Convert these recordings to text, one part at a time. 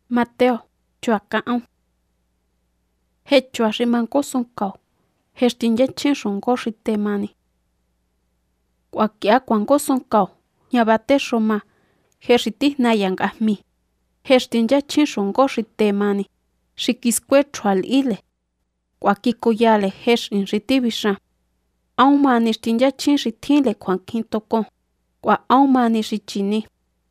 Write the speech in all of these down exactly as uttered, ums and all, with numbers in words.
Mateo chua ka'on. He chua xi manko son kao. He xtinye chin xongo xi temani. Kua kia kuanko son kao. Ña bate xoma. He xi tijna yangajmi. He xtinye chin xongo xi temani. Xi kiskue chual ile. Kua kikoyale he xin xi tibixan. Aun mani xtinye chin xi tjinle kuankin tokon. Kua aun mani xi chini.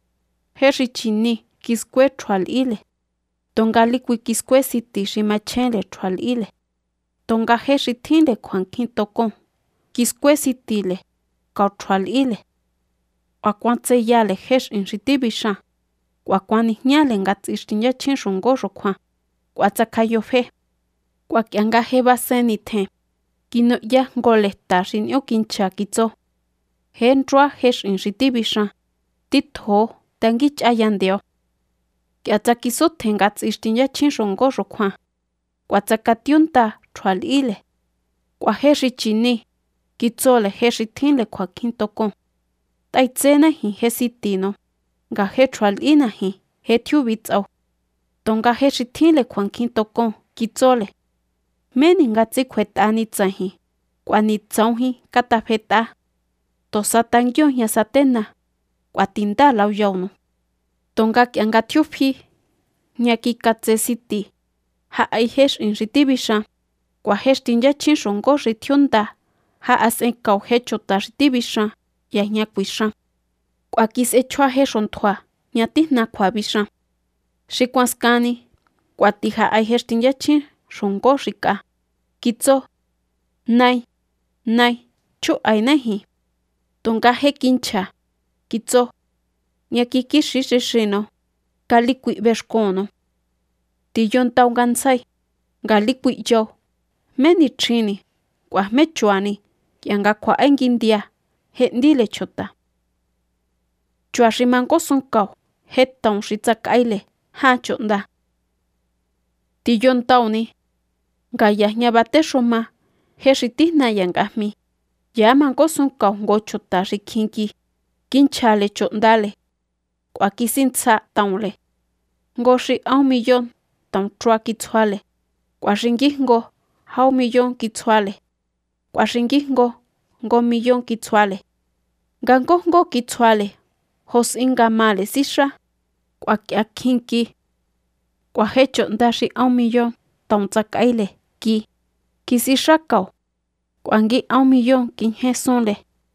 He xi chini kiskue chual ile. Tonga likui kiskue siti xi machenle chual ile. Tonga he xi tjinle kuankin tokon. Kiskue sitile. Kau chual ile. Kua kuantse yale he xin xi tibixan. Kua kuani ñale ngatsi xtinye chin xongo xokjuan. Kua tsakayo fe. Kua kianga he basen nitjen. Kino ya ngoleta xi nio kincha kitso. He nrua he xin xi tibixan. Titjo tangi chayandio. Kia tsakiso tengatsi xtinye chin xongo xokjuan. Kua tsakatiunta chual ile. Kua he xi chini. Kitsole he xi tjinle kuakin tokon. Taitsena hi he sitino. Nga he chual ina hi he tiu bitsao. Tonga he xi tjinle kuankin tokon kitsole. Meni ngatsi kjuetani tsahi. Kua ni tsaunji katafeta. Tosa tangyo ña satena. Kua tinda lau yauno. Tonga kianga tiufi. Ña kikatse siti. Ha ai he xin xi tibixan. Kua he xtinye chin xongo xi tiunda. Ha asen kau he chota xi tibixan. Ya ña kuixan. Kua kise chua he xontjua. Ña tijna kua bixan. Xi kuanskani. Kua tija ai he xtinye chin xongo xi ka. Kitso. Nai. Nai. Chu ai nahi. Tonga he kincha. Kitso. Ña kikixi xi xino. Kalikui bexkono. Tiyon tau gansai. Galikui yo. Meni chini. Kua me chuani. Kianga kua engindia. He ndile chota. Chua xi manko son kao. He taun xi tsakaile. Ha chonda. Tiyon tau ni. Gaya ña bate xoma. He xi tijna yangajmi. Ya manko son kao ngo chota xi kinki. Kinchale chondale. Kua kisintsa taunle. Ngo xi a un millón. Taun chua kitsuale. Kua xingijngo. Ha un millón kitsuale. Kua xingijngo. Ngo millón kitsuale. Gango ngo kitsuale. Hos inga male sisha. Kua kia kinki. Kua he chonda xi a un millón. Taun tsakaile. Ki. Kisisha kao. Kua ngi a un millón kinje sonle.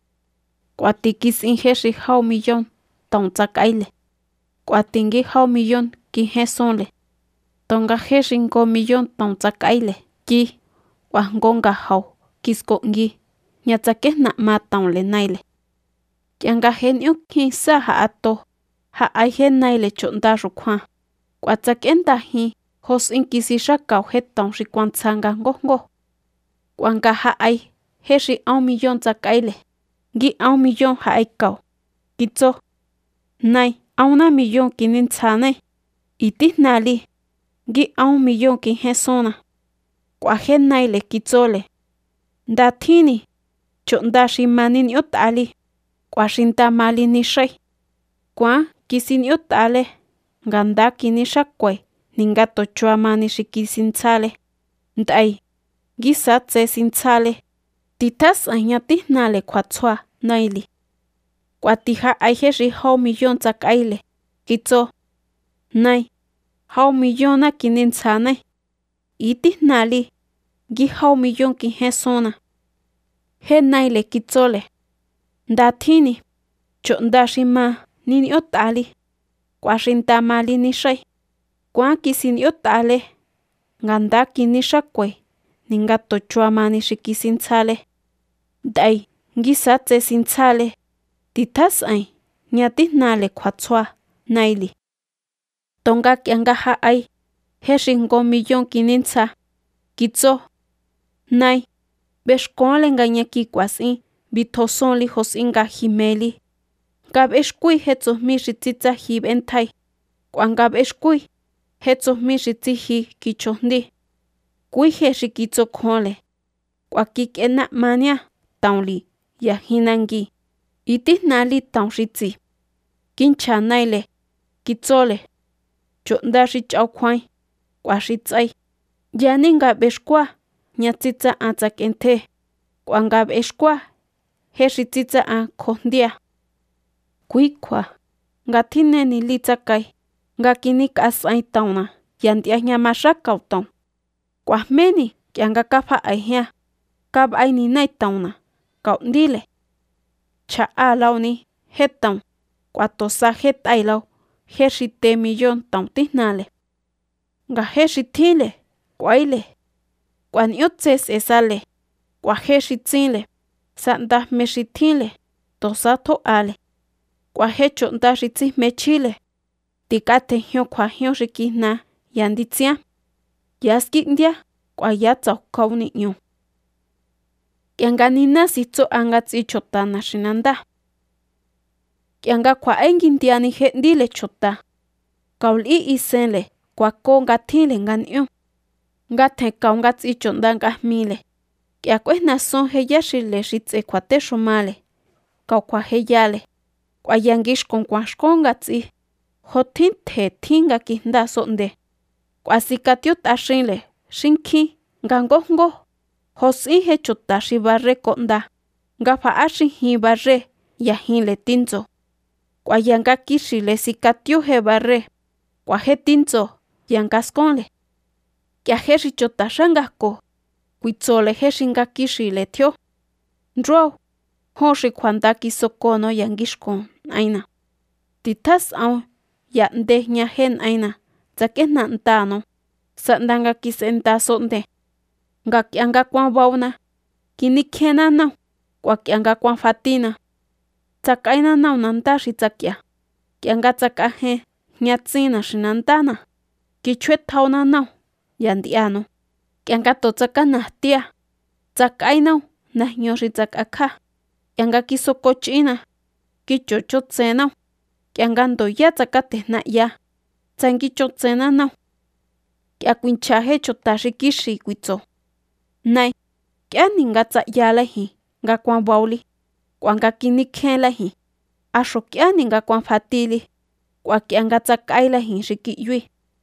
Kua tikisin he xi ha un millón. Taun tsakaile. Kua tingi ha un millón kinje sonle. Tonga he xi ngo millón taun tsakaile. Ki. Kua ngonga hau. Kisko ngi. Ña tsakejna ma taunle naile. Kianga he niu kinsa ha ato. Ha ai he naile chonda xukjuan. Kua tsakenda hi. Hos in kisisha kao he taun xi kuantsanga ngongo. Kuanga ha ai. He xi a un millón tsakaile. Ngi a un millón ha ai kao. Kitso. Nai. A una millón kinintsane. Iti nali. Ngi a un millón kinje sona. Kua he naile kitsole. Nda tini. Chonda xi mani niu tali. Kua xinta mali ni xai. Kua kisi niu tale. Nganda kinisha kwe. Ninga tochua mani xi kisintsale. Ndai. Gisa tse sintsale. Titas aña tihnale kuatsua naili. Kua tija ai he xi ha un millón tsakaile. Kitso. Nai. Ha un millón na kinintsane. Iti nali. Gi ha un millón kinje sona. He naile kitsole. Nda tini. Chonda xi ma ni niu tali. Kua xinta mali ni xai. Kua kisi niu tale. Nganda kinisha kwe. Ninga tochua mani xi kisintsale. Ndai. Ngisa tse sintsale. Titas ai. Ña tihnale kuatsua naili. Tonga kianga ha ai. He xi ngo millón kinintsa. Kitso. Nai. Bexkonle nga ña kikuasin. Bitosonli hos inga jimeli. Ngab eskui he tsojmi xi tsitsa hi bentai. Kuangab eskui. He tsojmi xi tsiji kichohndi. Kui he xi kitso konle. Kua kikena mania. Taunli. Ya hinangi. Iti nali taun xi tsi. Kincha naile. Kitsole. chonda xi ch'au kjuain k'ua xi ts'ai yani nga b'exkua ña tsitsa'a tsak'entje k'ua nga b'exkua je xi tsitsa'a kjojndia kui kjua nga tjineni lí tsakai nga kinik'as'ain tauna ya nd'ia jña maxá kao taun k'ua jméni k'ia nga kafa'aijian kab'aini nai tauna kao ndíle chja'alaoni jé taun k'ua tosa jé t'ailao jé xi te millón taun tijnale nga jé xi tjinle k'uaile k'ua n'ñutse s'esale k'ua jé xi tsínle sa'nda jme xi tjinle tosa tjo'ale k'ua jé chonda xi tsíjme chjíle tik'atjejion kjuajion xi kijna ya nditsián ya skí'ndiá k'ua ya tsaokjao ni'ñu k'ia nga niná sitsu'a nga ts'i chuta naxinandá k'ia nga kjua'é nguindiani je'ndíle chuta kaol'i isenle kuako nga tjinle nga n'ñú nga tjenkao nga ts'i chonda ngajmile k'ia k'uejnason jeyá xile xi ts'e kjuatexumale kao kjuajeyale k'ua ya ngixkun kuan xkón nga ts'i jo tjín tje tjín nga kijndá sonde k'ua sikatiú t'axinle xinkjín nga ngójngó jo s'í je chuta xi barré ko'nda nga fa'áxijin barré yajinle tíndzo k'ua ya nga kixile sikatiú je barré k'ua jé tíndzo ya nga skónle k'ia jé xi chuta xángajko kuitsole jé xi nga kixile tjió nró jón xi kjuanda kisokono ya ngixkun n'aina titjás'aun ya nde jña jé n'aina tsak'ejna ntáno sa'nda nga kis'enda sonde nga k'ia nga kuan bauna kinikjienna náu k'ua k'ia nga kuan fatina tsak'aina náu nandá xi tsák'ia k'ia nga tsak'ajen jña tsín naxinandána kichjuetjauna náu ya nd'iano k'ia nga to tsakana jtia tsak'ainao najñu xi tsak'akjá k'ia nga kisokoch'ina kicho chotsenao k'ia nga ndoyá tsakatejna'ya tsanguichotsenna náu k'ia kuinchja jé chuta xi kixi kuitso nai k'íani nga tsa'yalejin nga kuan baulí k'ua nga kinikjienlejin axu k'íani nga kuan fatili k'ua k'ia nga tsak'ailejin xi ki'yui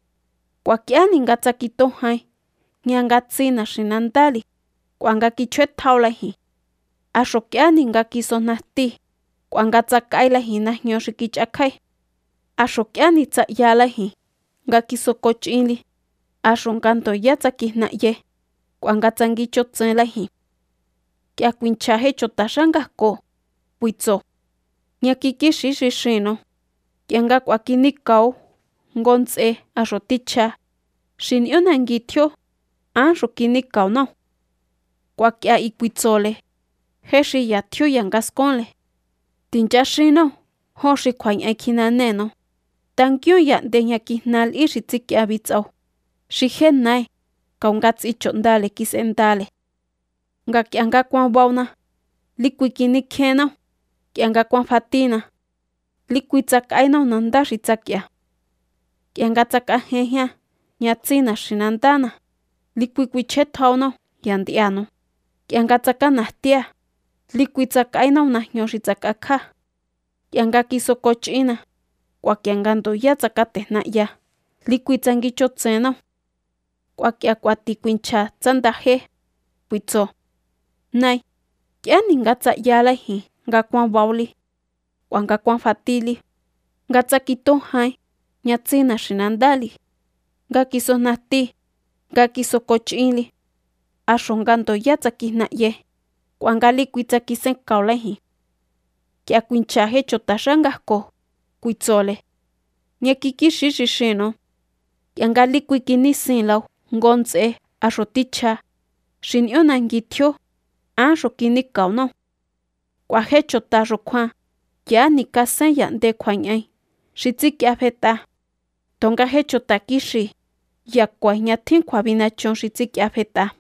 k'ua k'íani nga tsakitójain jña nga tsí naxinandáli k'ua nga kichjuetjaolejin axu k'íani nga kisojnajtí k'ua nga tsak'ailejin najñu xi kich'akjai axu k'íani tsa'yalejin nga kisokoch'inli axu nga ndoyá tsakijna'ye k'ua nga tsanguichotsenlejin k'ia kuinchja jé chuta xángajko kuitso ña kikixí xi xínu k'ia nga k'ua kinikao jngu nts'e axu tichja xi n'ñú nangui tjió áxu kinikao náu k'ua k'ia i kuitsole jé xi ya tjió ya nga skónle tinchaxinao jón xi kjuaña'ai kjinanéno tankiún ya nde ña kijna l'í xi tsik'ia bits'ao xi jé nai kao nga ts'i chondale kis'endale nga k'ia nga kuan bauna líkui kinikjiennao k'ia nga kuan fatina líkui tsak'ainao nandá xi tsák'ia k'ia nga tsak'ajenjian ña tsí naxinandána líkui kuichjetjaonao ya nd'iano k'ia nga tsakana jtia líkui tsak'ainao najñu xi tsak'akjá k'ia nga kisokoch'ina k'ua k'ia nga ndoyá tsakatejna'ya líkui tsanguichotsenao k'ua k'ia k'uati kuinchja tsandajé kuitso nai k'íani nga tsa'yalejin nga kuan baulí k'ua nga kuan fatili nga tsakitójain ña tsí naxinandáli nga kisojnajtí nga kisokoch'inli axu nga ndoyá tsakijna'ye k'ua nga líkui tsakisenkaolejin k'ia kuinchja jé chuta xángajko kuitsole ña kikixí xi xínu k'ia nga líkui kinisinlao jngu nts'e axu tichja xi n'ñú nangui tjió áxu kinikao náu k'ua jé chuta xu kjuan kiá nikasen ya nde kjuaña'ai xi tsik'ia fet'a tonga jé chuta kixi ya kuae jña tjín kjuabinachon xi tsik'ia fet'a